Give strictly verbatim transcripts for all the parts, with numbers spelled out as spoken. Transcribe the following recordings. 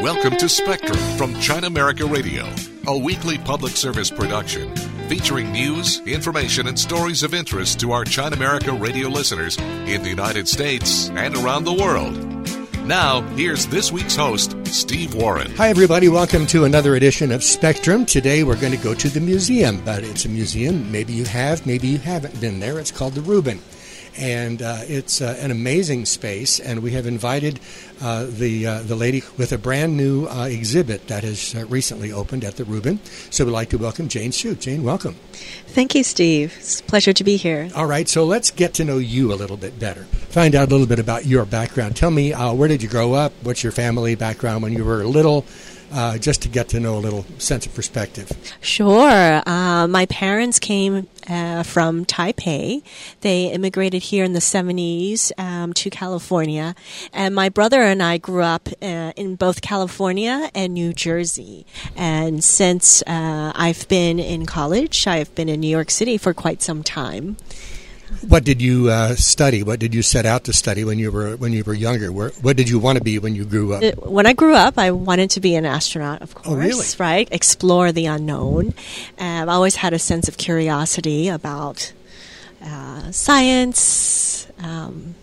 Welcome to Spectrum from China America Radio, a weekly public service production featuring news, information, and stories of interest to our China America Radio listeners in the United States and around the world. Now, here's this week's host, Steve Warren. Hi, everybody. Welcome to another edition of Spectrum. Today, we're going to go to the museum, but it's a museum. Maybe you have, maybe you haven't been there. It's called the Rubin. And uh, it's uh, an amazing space, and we have invited uh, the uh, the lady with a brand new uh, exhibit that has uh, recently opened at the Rubin. So we'd like to welcome Jane Hsu. Jane, welcome. Thank you, Steve. It's a pleasure to be here. All right, so let's get to know you a little bit better. Find out a little bit about your background. Tell me, uh, where did you grow up? What's your family background when you were little? Uh, just to get to know a little sense of perspective. Sure. Uh, my parents came uh, from Taipei. They immigrated here in the seventies um, to California. And my brother and I grew up uh, in both California and New Jersey. And since uh, I've been in college, I've been in New York City for quite some time. What did you uh, study? What did you set out to study when you were when you were younger? Where, what did you want to be when you grew up? When I grew up, I wanted to be an astronaut, of course. Oh, really? Right? Explore the unknown. Um, I always had a sense of curiosity about uh, science, um,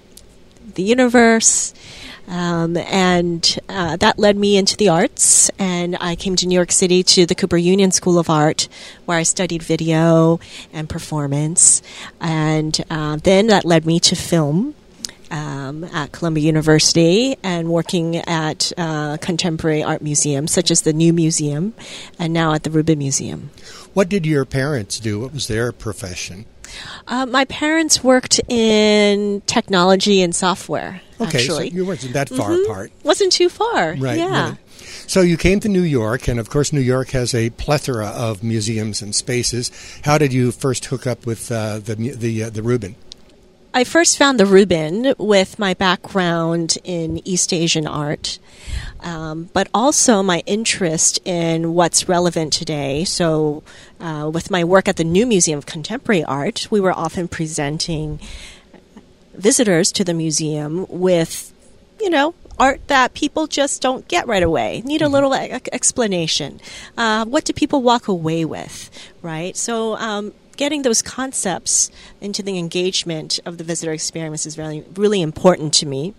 the universe. Um, and uh, that led me into the arts, and I came to New York City to the Cooper Union School of Art, where I studied video and performance, and uh, then that led me to film um, at Columbia University and working at uh, contemporary art museums, such as the New Museum, and now at the Rubin Museum. What did your parents do? What was their profession? Uh, my parents worked in technology and software. Okay, actually. so you weren't that far mm-hmm. apart. Wasn't too far. Right. Yeah. Right. So you came to New York, and of course New York has a plethora of museums and spaces. How did you first hook up with uh, the the uh, the Rubin? I first found the Rubin with my background in East Asian art, um, but also my interest in what's relevant today. So uh, with my work at the New Museum of Contemporary Art, we were often presenting visitors to the museum with, you know, art that people just don't get right away. Need a little e- explanation. Uh, what do people walk away with, right? So um, getting those concepts into the engagement of the visitor experience is really, really important to me.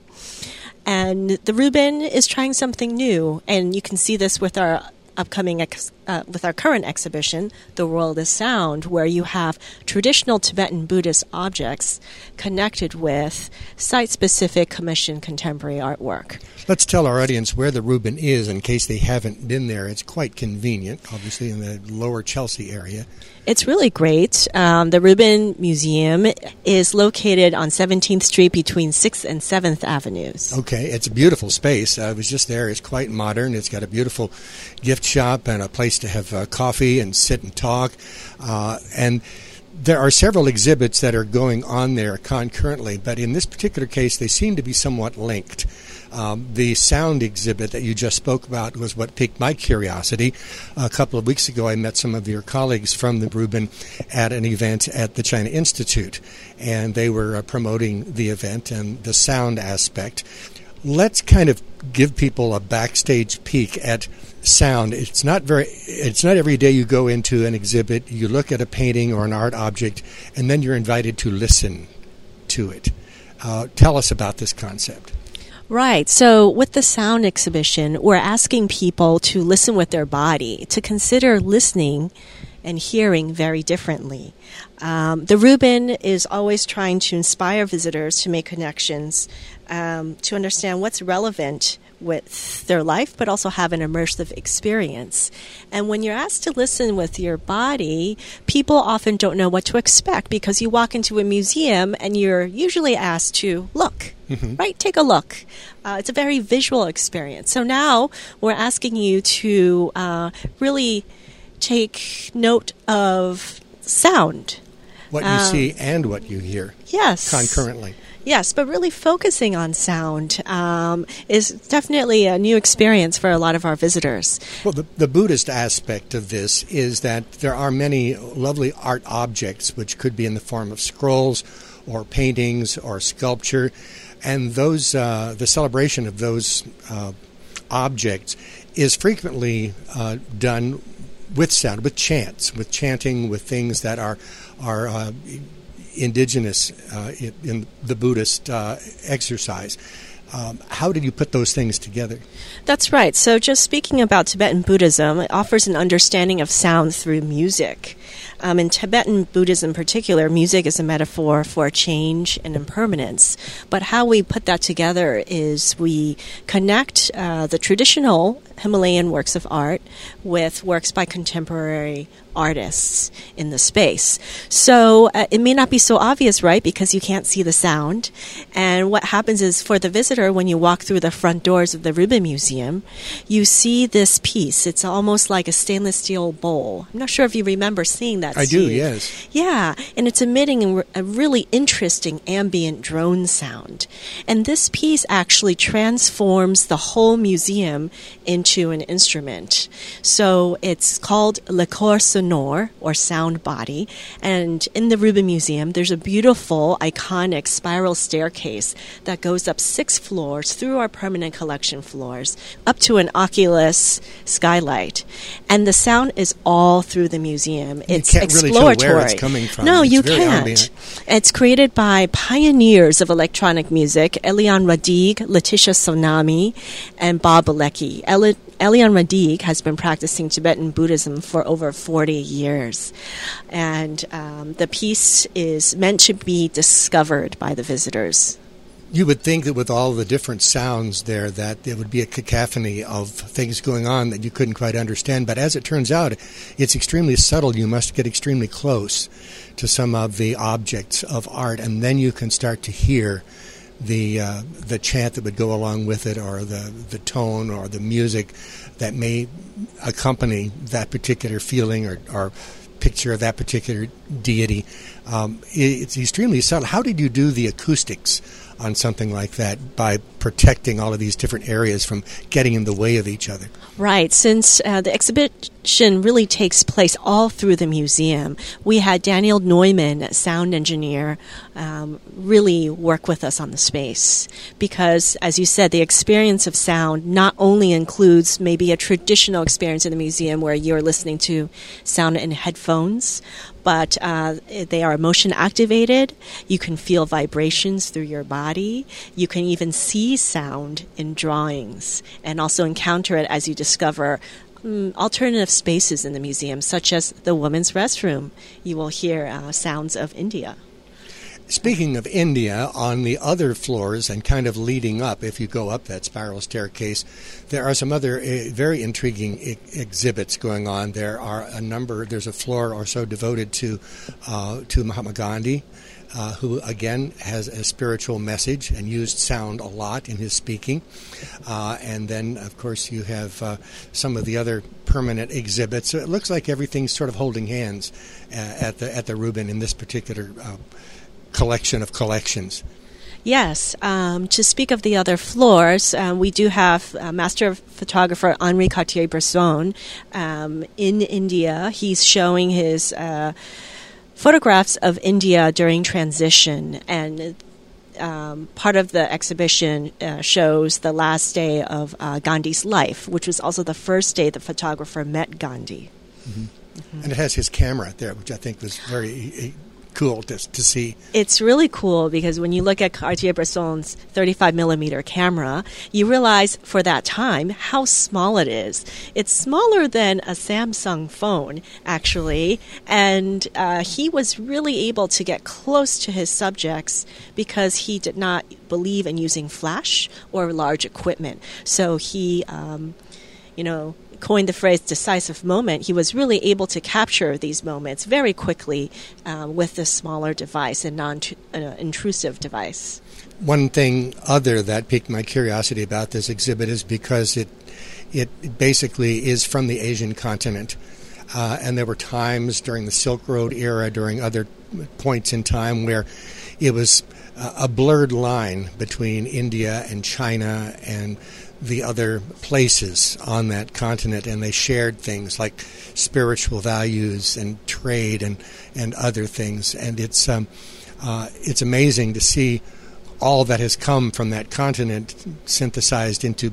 And the Rubin is trying something new, and you can see this with our upcoming, ex- uh, with our current exhibition, The World is Sound, where you have traditional Tibetan Buddhist objects connected with site-specific commissioned contemporary artwork. Let's tell our audience where the Rubin is in case they haven't been there. It's quite convenient, obviously, in the lower Chelsea area. It's really great. Um, the Rubin Museum is located on seventeenth Street between sixth and seventh Avenues. Okay, it's a beautiful space. I was just there. It's quite modern. It's got a beautiful gift shop and a place to have uh, coffee and sit and talk. Uh, and there are several exhibits that are going on there concurrently, but in this particular case, they seem to be somewhat linked. Um, the sound exhibit that you just spoke about was what piqued my curiosity. A couple of weeks ago, I met some of your colleagues from the Rubin at an event at the China Institute, and they were uh, promoting the event and the sound aspect. Let's kind of give people a backstage peek at sound. It's not very. It's not every day you go into an exhibit, you look at a painting or an art object, and then you're invited to listen to it. Uh, tell us about this concept. Right. So with the sound exhibition, we're asking people to listen with their body, to consider listening and hearing very differently. Um, the Rubin is always trying to inspire visitors to make connections, um, to understand what's relevant with their life, but also have an immersive experience. And when you're asked to listen with your body, people often don't know what to expect because you walk into a museum and you're usually asked to look, mm-hmm. right? Take a look. Uh, it's a very visual experience. So now we're asking you to uh, really take note of sound. What you um, see and what you hear. Yes. Concurrently. Yes, but really focusing on sound um, is definitely a new experience for a lot of our visitors. Well, the, the Buddhist aspect of this is that there are many lovely art objects which could be in the form of scrolls or paintings or sculpture, and those uh, the celebration of those uh, objects is frequently uh, done with sound, with chants, with chanting, with things that are are uh, indigenous uh, in, in the Buddhist uh, exercise. Um, how did you put those things together? That's right. So just speaking about Tibetan Buddhism, it offers an understanding of sound through music. Um, in Tibetan Buddhism in particular, music is a metaphor for change and impermanence. But how we put that together is we connect uh, the traditional Himalayan works of art with works by contemporary artists in the space. So uh, it may not be so obvious, right, because you can't see the sound. And what happens is for the visitor, when you walk through the front doors of the Rubin Museum, you see this piece. It's almost like a stainless steel bowl. I'm not sure if you remember seeing that, I Steve. do, yes. Yeah, and it's emitting a really interesting ambient drone sound. And this piece actually transforms the whole museum into an instrument. So it's called Le Corps Sonore, or sound body. And in the Rubin Museum, there's a beautiful, iconic spiral staircase that goes up six floors through our permanent collection floors, up to an Oculus skylight. And the sound is all through the museum. It's you can't exploratory. Really tell where it's coming from. No, it's you very can't. Ambient. It's created by pioneers of electronic music, Elian Radig, Letitia Sonami, and Bob Alecki. Eli- Elian Radig has been practicing Tibetan Buddhism for over forty years. And um, the piece is meant to be discovered by the visitors. You would think that with all the different sounds there that there would be a cacophony of things going on that you couldn't quite understand. But as it turns out, it's extremely subtle. You must get extremely close to some of the objects of art, and then you can start to hear the uh, the chant that would go along with it, or the, the tone or the music that may accompany that particular feeling or, or picture of that particular deity. Um, it, it's extremely subtle. How did you do the acoustics on something like that by protecting all of these different areas from getting in the way of each other? Right. Since uh, the exhibition really takes place all through the museum, we had Daniel Neumann, sound engineer, um, really work with us on the space. Because, as you said, the experience of sound not only includes maybe a traditional experience in the museum where you're listening to sound in headphones, but uh, they are motion activated. You can feel vibrations through your body. You can even see sound in drawings and also encounter it as you discover um, alternative spaces in the museum, such as the women's restroom. You will hear uh, sounds of India. Speaking of India, on the other floors and kind of leading up, if you go up that spiral staircase, there are some other uh, very intriguing I- exhibits going on. There are a number, there's a floor or so devoted to uh, to Mahatma Gandhi, uh, who again has a spiritual message and used sound a lot in his speaking. Uh, and then, of course, you have uh, some of the other permanent exhibits. So it looks like everything's sort of holding hands uh, at the at the Rubin in this particular uh collection of collections. Yes. Um, to speak of the other floors, um, we do have uh, master photographer Henri Cartier-Bresson um, in India. He's showing his uh, photographs of India during transition, and um, part of the exhibition uh, shows the last day of uh, Gandhi's life, which was also the first day the photographer met Gandhi. Mm-hmm. Mm-hmm. And it has his camera there, which I think was very cool to, to see. It's really cool because when you look at Cartier-Bresson's thirty-five millimeter camera, you realize for that time how small it is. It's smaller than a Samsung phone, actually, and uh, he was really able to get close to his subjects because he did not believe in using flash or large equipment. So he, um, you know, coined the phrase decisive moment. He was really able to capture these moments very quickly uh, with this smaller device, a non-intrusive uh, device. One thing other that piqued my curiosity about this exhibit is because it it basically is from the Asian continent. Uh, and there were times during the Silk Road era, during other points in time, where it was uh, a blurred line between India and China and the other places on that continent, and they shared things like spiritual values and trade and, and other things. And it's um, uh, it's amazing to see all that has come from that continent synthesized into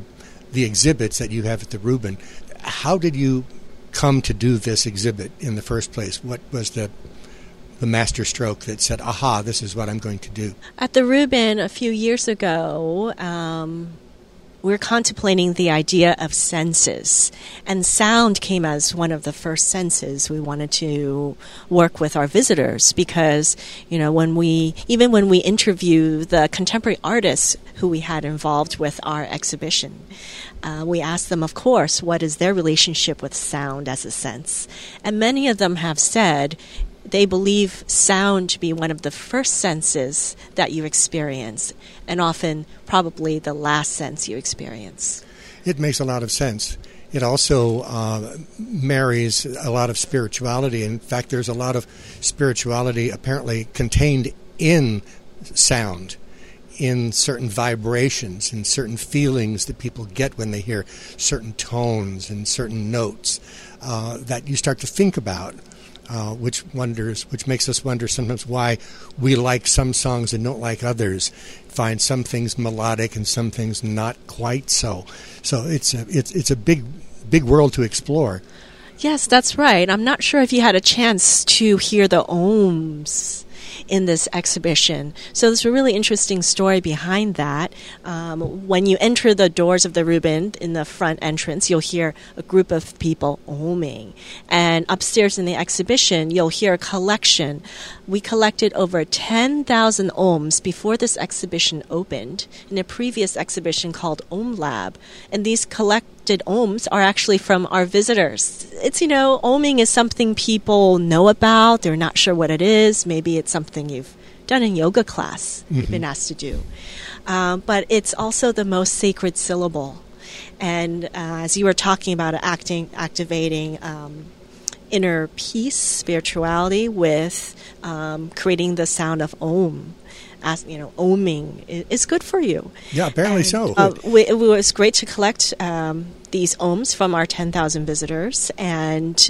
the exhibits that you have at the Rubin. How did you come to do this exhibit in the first place? What was the the master stroke that said, aha, this is what I'm going to do? At the Rubin a few years ago, um, we were contemplating the idea of senses, and sound came as one of the first senses we wanted to work with our visitors, because, you know, when we, even when we interview the contemporary artists who we had involved with our exhibition, uh, we asked them, of course, what is their relationship with sound as a sense? And many of them have said they believe sound to be one of the first senses that you experience, and often probably the last sense you experience. It makes a lot of sense. It also uh, marries a lot of spirituality. In fact, there's a lot of spirituality apparently contained in sound, in certain vibrations, in certain feelings that people get when they hear certain tones and certain notes uh, that you start to think about. Uh, which wonders, which makes us wonder sometimes why we like some songs and don't like others. Find some things melodic and some things not quite so. So it's a it's it's a big big world to explore. Yes, that's right. I'm not sure if you had a chance to hear the ohms in this exhibition. So there's a really interesting story behind that. Um, when you enter the doors of the Rubin in the front entrance, you'll hear a group of people ohming. And upstairs in the exhibition, you'll hear a collection. We collected over ten thousand ohms before this exhibition opened in a previous exhibition called Ohm Lab. And these collected ohms are actually from our visitors. It's, you know, ohming is something people know about. They're not sure what it is. Maybe it's something you've done in yoga class, mm-hmm. you've been asked to do. Um, but it's also the most sacred syllable. And uh, as you were talking about acting, activating um, inner peace, spirituality with um, creating the sound of Om. As you know, ohming is good for you. Yeah, apparently and, so. Uh, we, it was great to collect um, these ohms from our ten thousand visitors, and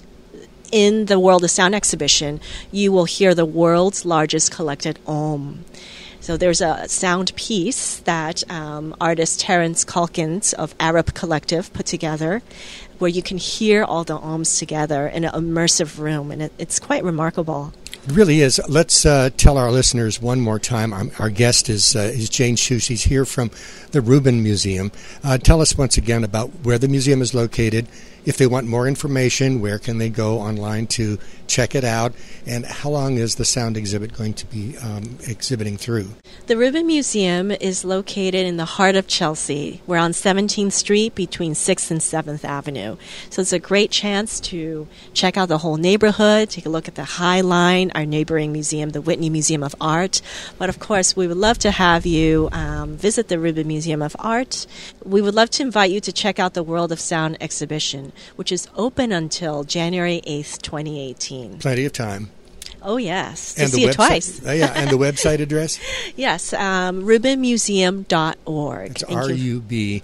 in the World of Sound exhibition, you will hear the world's largest collected ohm. So there's a sound piece that um, artist Terence Calkins of Arab Collective put together, where you can hear all the ohms together in an immersive room, and it, it's quite remarkable. It really is. Let's uh, tell our listeners one more time. Our, our guest is uh, is Jane Schuh. She's here from the Rubin Museum. Uh, tell us once again about where the museum is located. If they want more information, where can they go online to check it out? And how long is the sound exhibit going to be um, exhibiting through? The Rubin Museum is located in the heart of Chelsea. We're on seventeenth Street between sixth and seventh Avenue. So it's a great chance to check out the whole neighborhood, take a look at the High Line, our neighboring museum, the Whitney Museum of Art. But of course, we would love to have you um, visit the Rubin Museum of Art. We would love to invite you to check out the World of Sound exhibition, which is open until January eighth, twenty eighteen. Plenty of time. Oh, yes. To and see the it website, twice. uh, yeah, and the website address? Yes, um, rubin museum dot org. It's R U B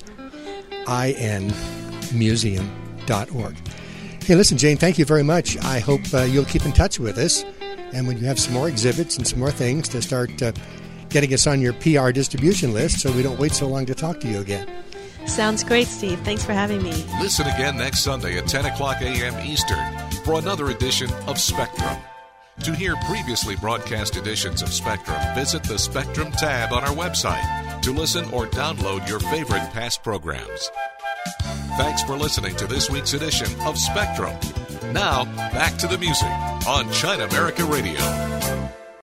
I N museum dot org. Hey, listen, Jane, thank you very much. I hope uh, you'll keep in touch with us. And when you have some more exhibits and some more things to start uh, getting us on your P R distribution list so we don't wait so long to talk to you again. Sounds great, Steve. Thanks for having me. Listen again next Sunday at ten o'clock a.m. Eastern for another edition of Spectrum. To hear previously broadcast editions of Spectrum, visit the Spectrum tab on our website to listen or download your favorite past programs. Thanks for listening to this week's edition of Spectrum. Now, back to the music on China America Radio.